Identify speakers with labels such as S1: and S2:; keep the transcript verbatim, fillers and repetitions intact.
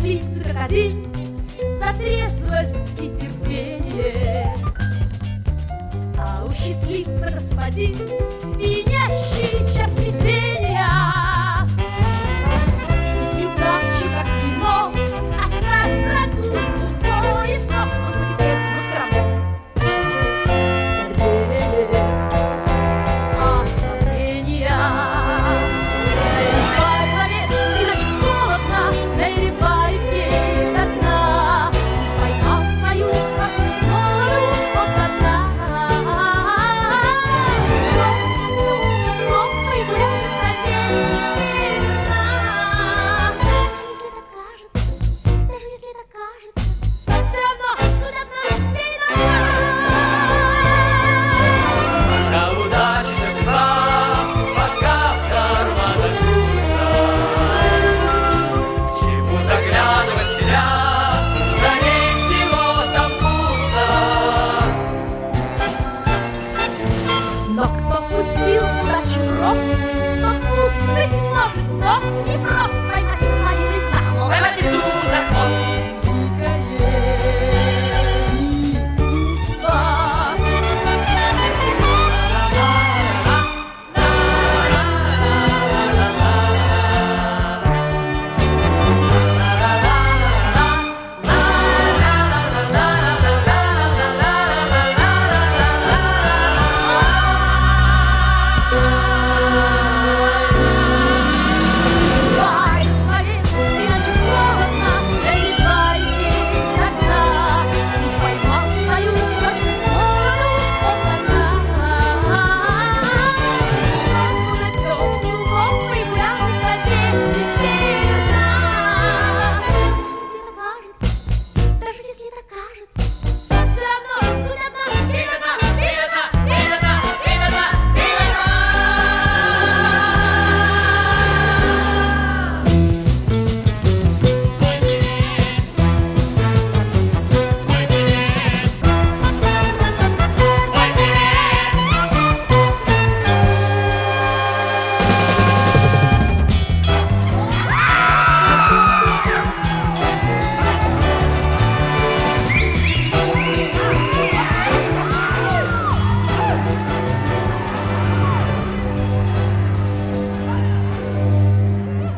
S1: счастливцы как один, за трезвость и терпение. А у счастливца господин пьянящий час везения. И неудачу, как вино, оставь врагу сухое дно. Он хоть и трезв, но все равно стареет. А сомнения наливай в голове, иначе холодно, наливай, пей до дна. Поймал свою пропускную от дна. Но кто пустил удачу в рост, тот пуст быть может, но не прост.